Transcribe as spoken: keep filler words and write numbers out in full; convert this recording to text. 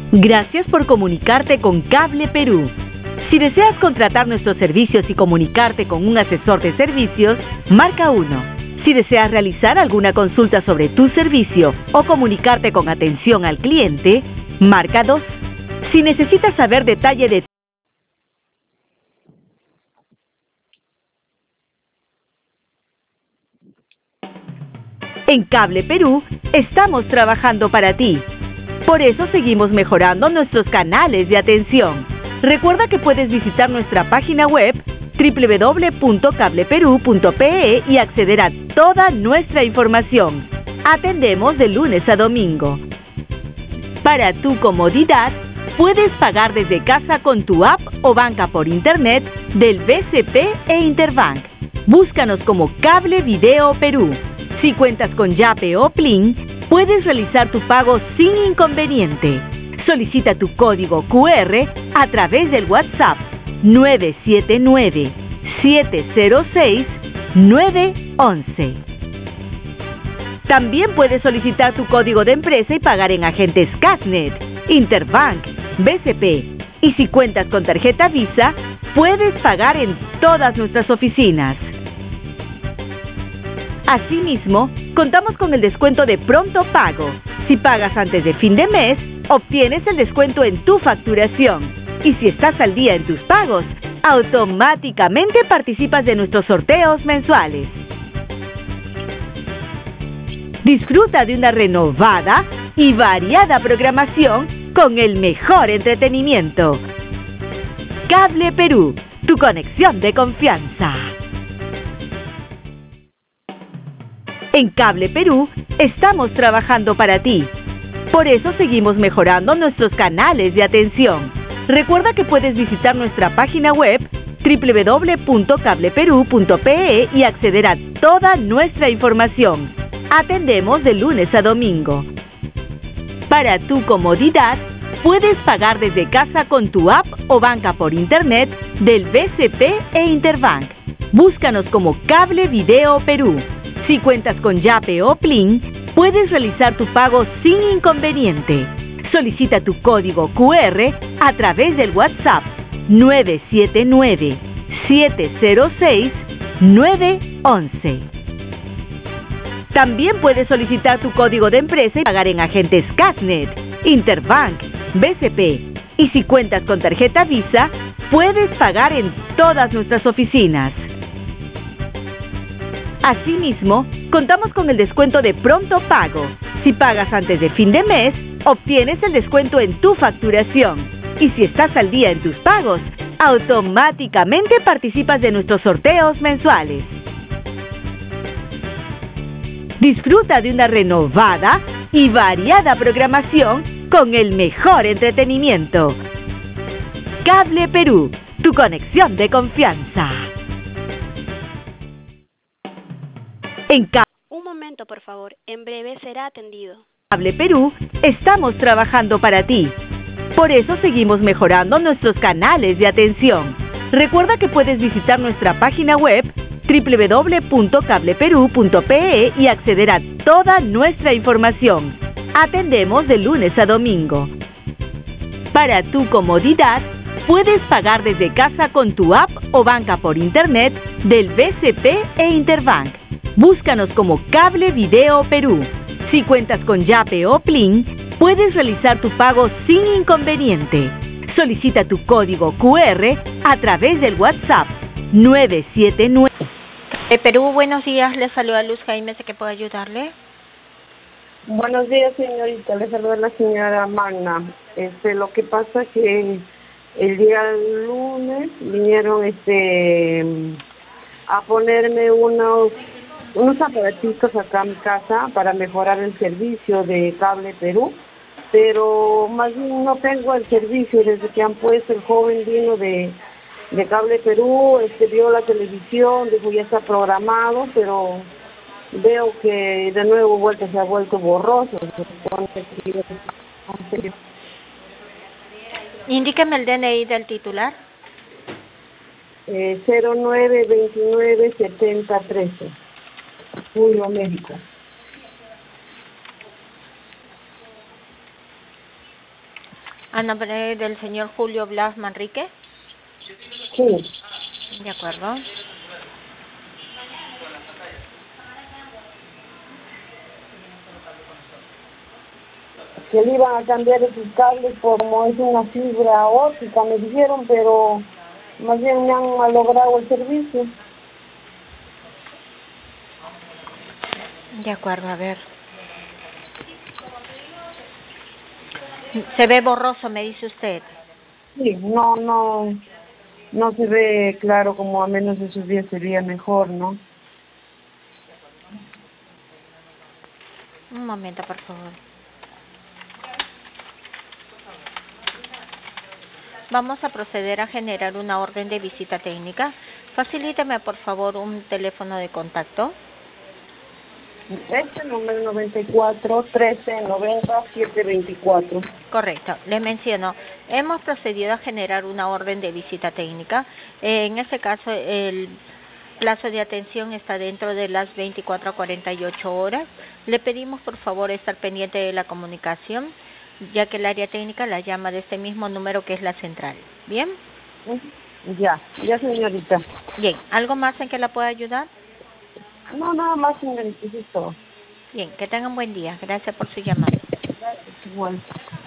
Gracias por comunicarte con Cable Perú. Si deseas contratar nuestros servicios y comunicarte con un asesor de servicios, marca uno. Si deseas realizar alguna consulta sobre tu servicio o comunicarte con atención al cliente, marca dos. Si necesitas saber detalle de En Cable Perú, estamos trabajando para ti. Por eso seguimos mejorando nuestros canales de atención. Recuerda que puedes visitar nuestra página web doble u doble u doble u punto cable perú punto pe e y acceder a toda nuestra información. Atendemos de lunes a domingo. Para tu comodidad, puedes pagar desde casa con tu app o banca por internet del B C P e Interbank. Búscanos como Cable Video Perú. Si cuentas con Yape o Plin, puedes realizar tu pago sin inconveniente. Solicita tu código cu erre a través del WhatsApp nueve siete nueve, siete cero seis, nueve once. También puedes solicitar tu código de empresa y pagar en agentes Casnet, Interbank, B C P. Y si cuentas con tarjeta Visa, puedes pagar en todas nuestras oficinas. Asimismo, contamos con el descuento de pronto pago. Si pagas antes de fin de mes, obtienes el descuento en tu facturación. Y si estás al día en tus pagos, automáticamente participas de nuestros sorteos mensuales. Disfruta de una renovada y variada programación con el mejor entretenimiento. Cable Perú, tu conexión de confianza. En Cable Perú, estamos trabajando para ti. Por eso seguimos mejorando nuestros canales de atención. Recuerda que puedes visitar nuestra página web doble u doble u doble u punto cable perú punto pe e y acceder a toda nuestra información. Atendemos de lunes a domingo. Para tu comodidad, puedes pagar desde casa con tu app o banca por internet del B C P e Interbank. Búscanos como Cable Video Perú. Si cuentas con Yape o Plin, puedes realizar tu pago sin inconveniente. Solicita tu código cu erre a través del WhatsApp nueve siete nueve, siete cero seis, nueve once. También puedes solicitar tu código de empresa y pagar en agentes Casnet, Interbank, B C P. Y si cuentas con tarjeta Visa, puedes pagar en todas nuestras oficinas. Asimismo, contamos con el descuento de pronto pago. Si pagas antes de fin de mes, obtienes el descuento en tu facturación. Y si estás al día en tus pagos, automáticamente participas de nuestros sorteos mensuales. Disfruta de una renovada y variada programación con el mejor entretenimiento. Cable Perú, tu conexión de confianza. En Ca- Un momento, por favor. En breve será atendido. Cable Perú, estamos trabajando para ti. Por eso seguimos mejorando nuestros canales de atención. Recuerda que puedes visitar nuestra página web doble u doble u doble u punto cable perú punto pe e y acceder a toda nuestra información. Atendemos de lunes a domingo. Para tu comodidad, puedes pagar desde casa con tu app o banca por internet del B C P e Interbank. Búscanos como Cable Video Perú. Si cuentas con Yape o Plin, puedes realizar tu pago sin inconveniente. Solicita tu código cu erre a través del WhatsApp nueve siete nueve. De Perú, buenos días, le saluda Luz Jaime, ¿sé que puedo ayudarle? Buenos días, señorita, le saluda la señora Magna. Este, lo que pasa que el día lunes vinieron este a ponerme unos unos aparatitos acá en mi casa para mejorar el servicio de Cable Perú, pero más bien no tengo el servicio desde que han puesto. El joven vino de, de Cable Perú, este vio la televisión, dijo ya está programado, pero veo que de nuevo vuelta se ha vuelto borroso. Indíqueme el D N I del titular. Eh, cero nueve veintinueve setenta trece. Julio México. A nombre del señor Julio Blas Manrique. Sí. De acuerdo. Que le iban a cambiar esos cables como es una fibra óptica, me dijeron, pero más bien me han malogrado el servicio. De acuerdo, a ver. Se ve borroso, me dice usted. Sí, no, no, no se ve claro, como a menos esos días sería mejor, ¿no? Un momento, por favor. Vamos a proceder a generar una orden de visita técnica. Facilíteme, por favor, un teléfono de contacto. Este número noventa y cuatro, trece, noventa, siete veinticuatro. Correcto, le menciono, hemos procedido a generar una orden de visita técnica. Eh, en este caso, el plazo de atención está dentro de las veinticuatro a cuarenta y ocho horas. Le pedimos, por favor, estar pendiente de la comunicación, ya que el área técnica la llama de este mismo número que es la central. ¿Bien? Ya, ya, señorita. Bien, ¿algo más en que la pueda ayudar? No, nada más, señorita, eso es todo. Bien, que tengan buen día. Gracias por su llamada. Gracias, igual.